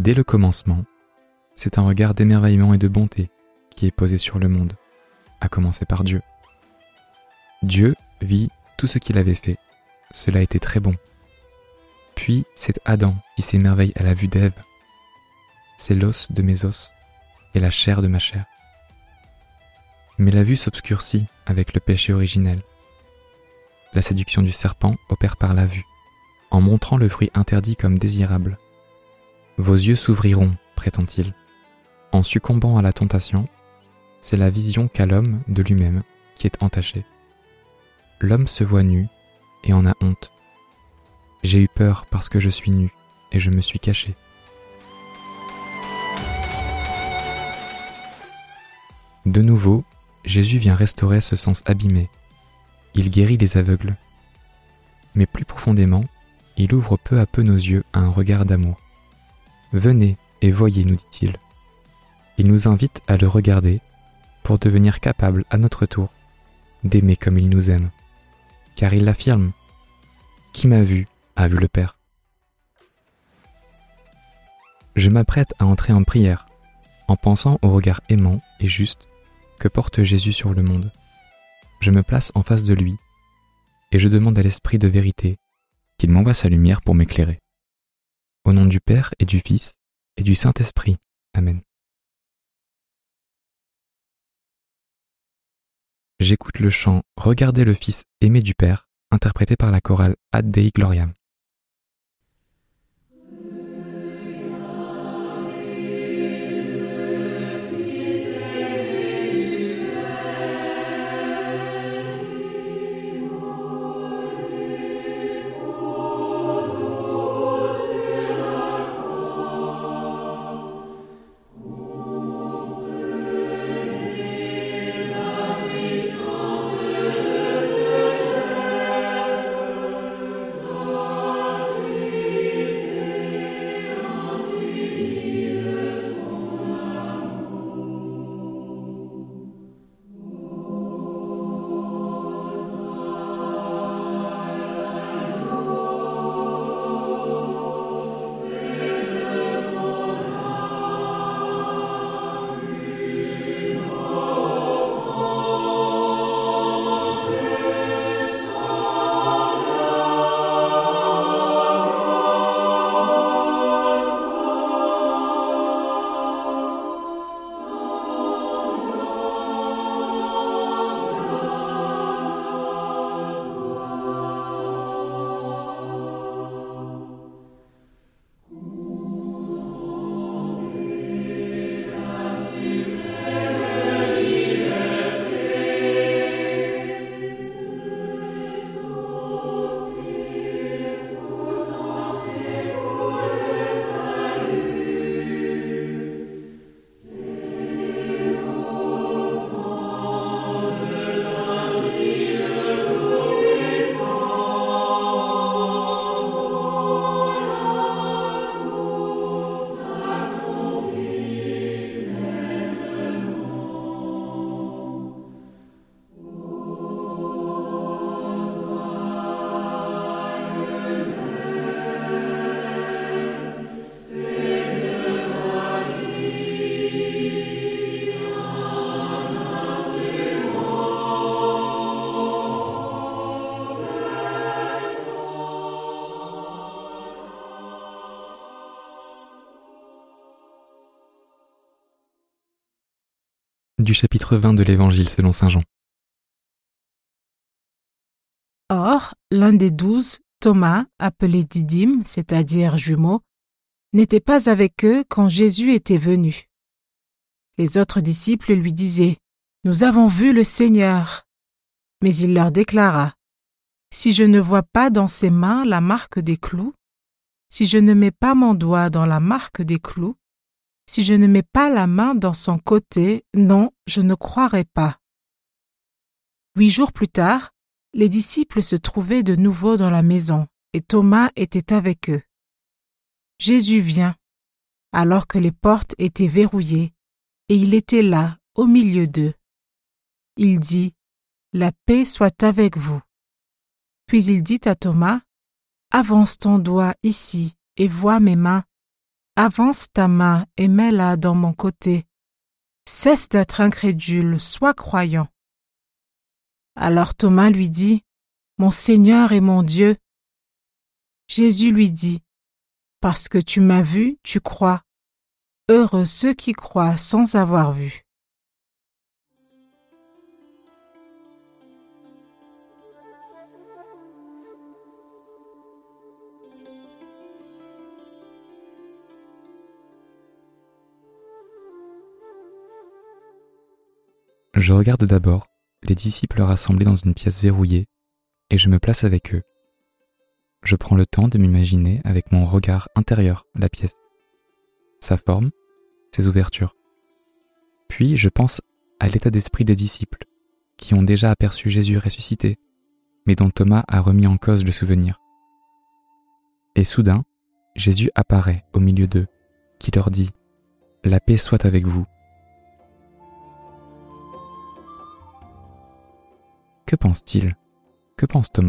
Dès le commencement, c'est un regard d'émerveillement et de bonté qui est posé sur le monde, à commencer par Dieu. Dieu vit tout ce qu'il avait fait, cela était très bon. Puis c'est Adam qui s'émerveille à la vue d'Ève. C'est l'os de mes os et la chair de ma chair. Mais la vue s'obscurcit avec le péché originel. La séduction du serpent opère par la vue, en montrant le fruit interdit comme désirable. Vos yeux s'ouvriront, prétend-il. En succombant à la tentation, c'est la vision qu'a l'homme de lui-même qui est entachée. L'homme se voit nu et en a honte. J'ai eu peur parce que je suis nu et je me suis caché. De nouveau, Jésus vient restaurer ce sens abîmé. Il guérit les aveugles. Mais plus profondément, il ouvre peu à peu nos yeux à un regard d'amour. Venez et voyez, nous dit-il. Il nous invite à le regarder pour devenir capables à notre tour d'aimer comme il nous aime. Car il l'affirme, « Qui m'a vu a vu le Père ». Je m'apprête à entrer en prière en pensant au regard aimant et juste que porte Jésus sur le monde. Je me place en face de lui et je demande à l'Esprit de vérité qu'il m'envoie sa lumière pour m'éclairer. Au nom du Père et du Fils et du Saint-Esprit. Amen. J'écoute le chant « Regardez le Fils aimé du Père » interprété par la chorale Ad Dei Gloriam. Du chapitre 20 de l'Évangile selon saint Jean. Or, l'un des 12, Thomas, appelé Didyme, c'est-à-dire jumeau, n'était pas avec eux quand Jésus était venu. Les autres disciples lui disaient « Nous avons vu le Seigneur !» Mais il leur déclara « Si je ne vois pas dans ses mains la marque des clous, si je ne mets pas mon doigt dans la marque des clous, si je ne mets pas la main dans son côté, non, je ne croirai pas. » 8 jours plus tard, les disciples se trouvaient de nouveau dans la maison et Thomas était avec eux. Jésus vient, alors que les portes étaient verrouillées, et il était là, au milieu d'eux. Il dit « La paix soit avec vous. » Puis il dit à Thomas « Avance ton doigt ici et vois mes mains. avance ta main et mets-la dans mon côté. Cesse d'être incrédule, sois croyant. » Alors Thomas lui dit, « Mon Seigneur et mon Dieu. » Jésus lui dit, « Parce que tu m'as vu, tu crois. Heureux ceux qui croient sans avoir vu. » Je regarde d'abord les disciples rassemblés dans une pièce verrouillée et je me place avec eux. Je prends le temps de m'imaginer avec mon regard intérieur la pièce, sa forme, ses ouvertures. Puis je pense à l'état d'esprit des disciples qui ont déjà aperçu Jésus ressuscité, mais dont Thomas a remis en cause le souvenir. Et soudain, Jésus apparaît au milieu d'eux, qui leur dit « La paix soit avec vous ». Que pense-t-il ? Que pense Thomas ?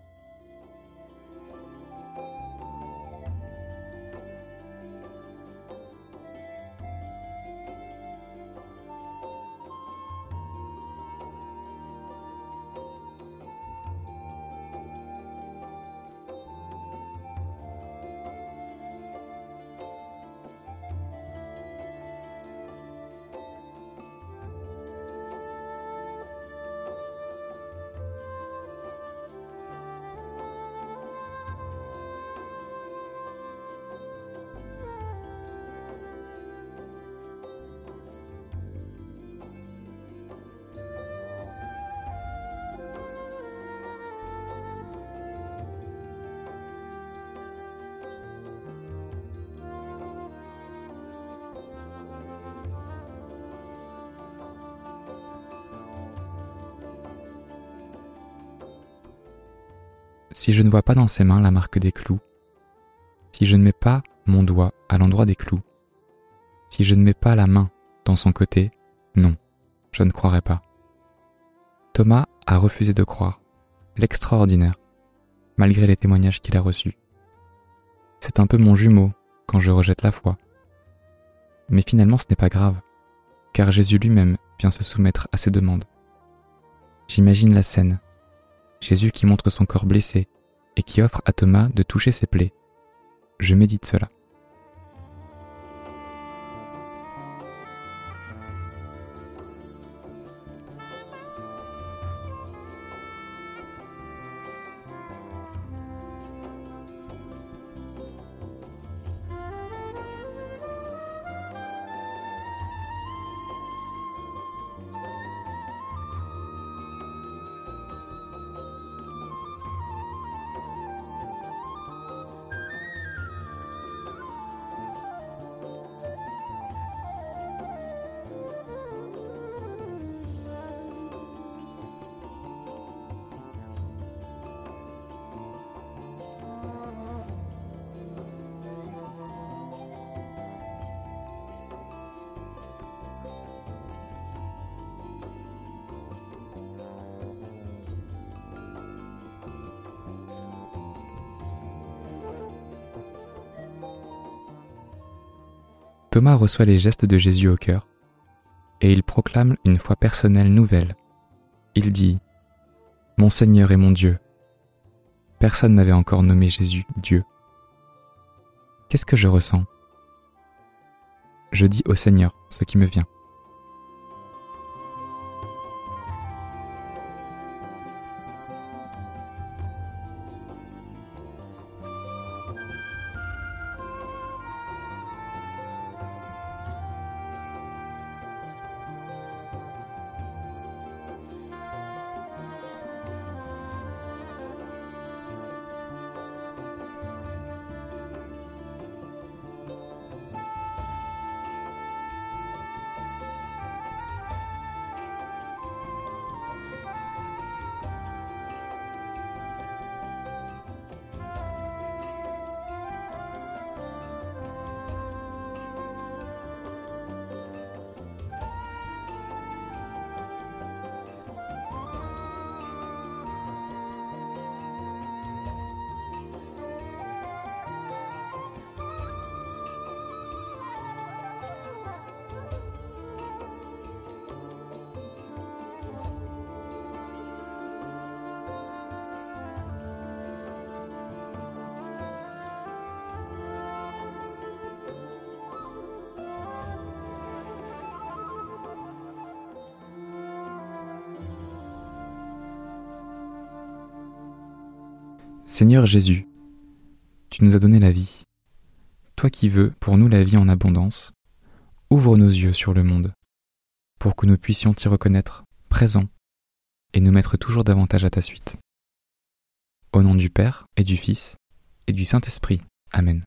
Si je ne vois pas dans ses mains la marque des clous, si je ne mets pas mon doigt à l'endroit des clous, si je ne mets pas la main dans son côté, non, je ne croirai pas. Thomas a refusé de croire, l'extraordinaire, malgré les témoignages qu'il a reçus. C'est un peu mon jumeau quand je rejette la foi. Mais finalement ce n'est pas grave, car Jésus lui-même vient se soumettre à ses demandes. J'imagine la scène. Jésus qui montre son corps blessé et qui offre à Thomas de toucher ses plaies. Je médite cela. Thomas reçoit les gestes de Jésus au cœur, et il proclame une foi personnelle nouvelle. Il dit « Mon Seigneur et mon Dieu ». Personne n'avait encore nommé Jésus Dieu. Qu'est-ce que je ressens ? Je dis au Seigneur ce qui me vient. Seigneur Jésus, tu nous as donné la vie. Toi qui veux pour nous la vie en abondance, ouvre nos yeux sur le monde, pour que nous puissions t'y reconnaître présent et nous mettre toujours davantage à ta suite. Au nom du Père et du Fils et du Saint-Esprit. Amen.